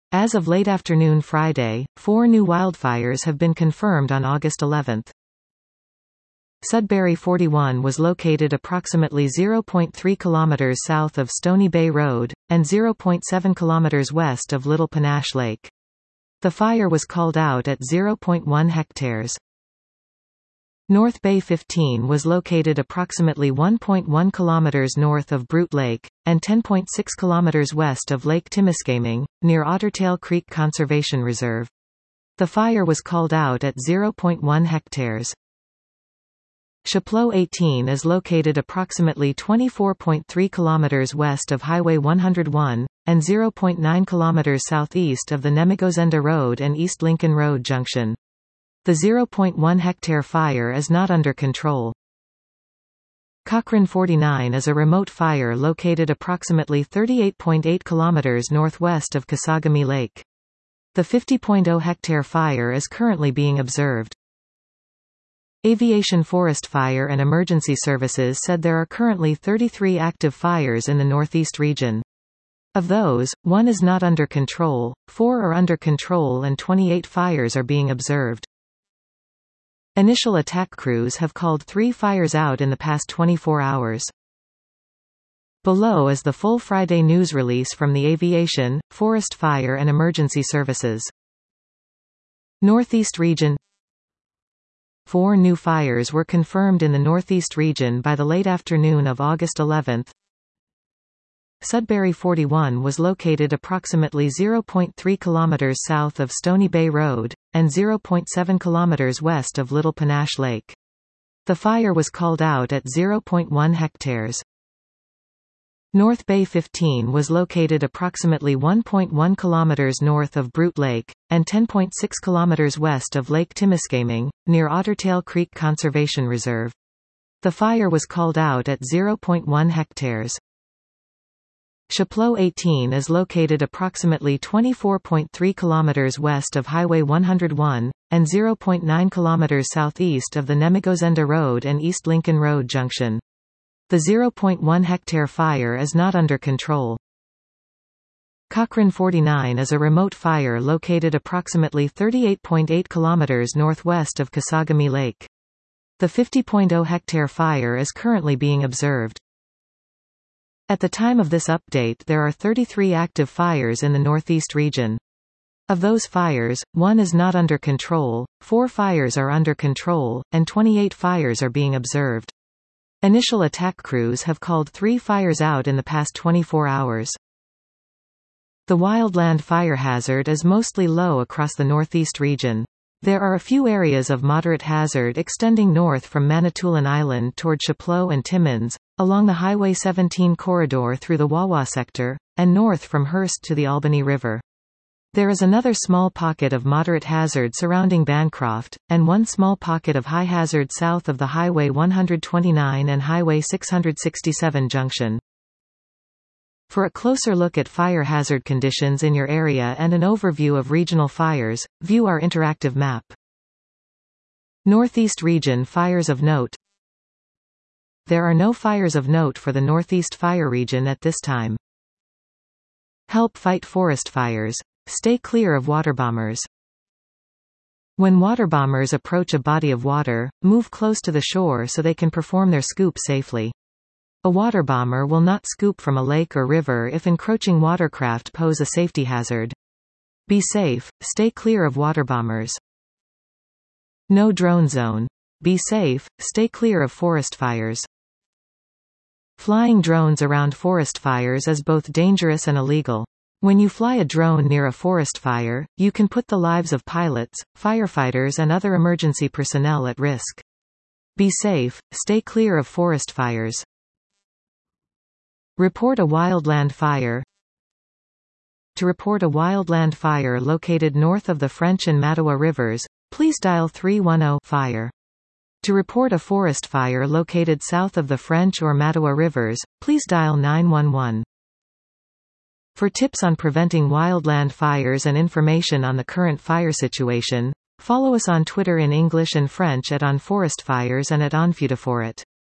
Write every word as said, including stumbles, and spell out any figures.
As of late afternoon Friday, four new wildfires have been confirmed on August eleventh. Sudbury forty-one was located approximately zero point three kilometers south of Stony Bay Road, and zero point seven kilometers west of Little Panache Lake. The fire was called out at zero point one hectares. North Bay fifteen was located approximately one point one kilometers north of Brute Lake, and ten point six kilometers west of Lake Timiskaming, near Ottertail Creek Conservation Reserve. The fire was called out at zero point one hectares. Chapleau eighteen is located approximately twenty-four point three kilometers west of Highway one oh one, and zero point nine kilometers southeast of the Nemigozenda Road and East Lincoln Road junction. The zero point one hectare fire is not under control. Cochrane forty-nine is a remote fire located approximately thirty-eight point eight kilometers northwest of Kasagami Lake. The fifty point zero hectare fire is currently being observed. Aviation Forest Fire and Emergency Services said there are currently thirty-three active fires in the Northeast region. Of those, one is not under control, four are under control and twenty-eight fires are being observed. Initial attack crews have called three fires out in the past twenty-four hours. Below is the full Friday news release from the Aviation, Forest Fire and Emergency Services. Northeast region. Four new fires were confirmed in the Northeast region by the late afternoon of August eleventh. Sudbury forty-one was located approximately zero point three kilometers south of Stony Bay Road, and zero point seven kilometers west of Little Panache Lake. The fire was called out at zero point one hectares. North Bay fifteen was located approximately one point one kilometers north of Brute Lake, and ten point six kilometers west of Lake Timiskaming, near Ottertail Creek Conservation Reserve. The fire was called out at zero point one hectares. Chapleau eighteen is located approximately twenty-four point three kilometers west of Highway one oh one, and zero point nine kilometers southeast of the Nemigozenda Road and East Lincoln Road junction. The zero point one hectare fire is not under control. Cochrane forty-nine is a remote fire located approximately thirty-eight point eight kilometers northwest of Kasagami Lake. The fifty point zero hectare fire is currently being observed. At the time of this update there are thirty-three active fires in the Northeast region. Of those fires, one is not under control, four fires are under control, and twenty-eight fires are being observed. Initial attack crews have called three fires out in the past twenty-four hours. The wildland fire hazard is mostly low across the Northeast region. There are a few areas of moderate hazard extending north from Manitoulin Island toward Chapleau and Timmins, along the Highway seventeen corridor through the Wawa sector, and north from Hearst to the Albany River. There is another small pocket of moderate hazard surrounding Bancroft, and one small pocket of high hazard south of the Highway one twenty-nine and Highway six sixty-seven junction. For a closer look at fire hazard conditions in your area and an overview of regional fires, view our interactive map. Northeast region fires of note. There are no fires of note for the Northeast fire region at this time. Help fight forest fires. Stay clear of water bombers. When water bombers approach a body of water, move close to the shore so they can perform their scoop safely. A water bomber will not scoop from a lake or river if encroaching watercraft pose a safety hazard. Be safe, stay clear of water bombers. No drone zone. Be safe, stay clear of forest fires. Flying drones around forest fires is both dangerous and illegal. When you fly a drone near a forest fire, you can put the lives of pilots, firefighters and other emergency personnel at risk. Be safe, stay clear of forest fires. Report a wildland fire. To report a wildland fire located north of the French and Mattawa rivers, please dial three one zero fire. To report a forest fire located south of the French or Mattawa rivers, please dial nine one one. For tips on preventing wildland fires and information on the current fire situation, follow us on Twitter in English and French at On Forest Fires and at OnFutuForit.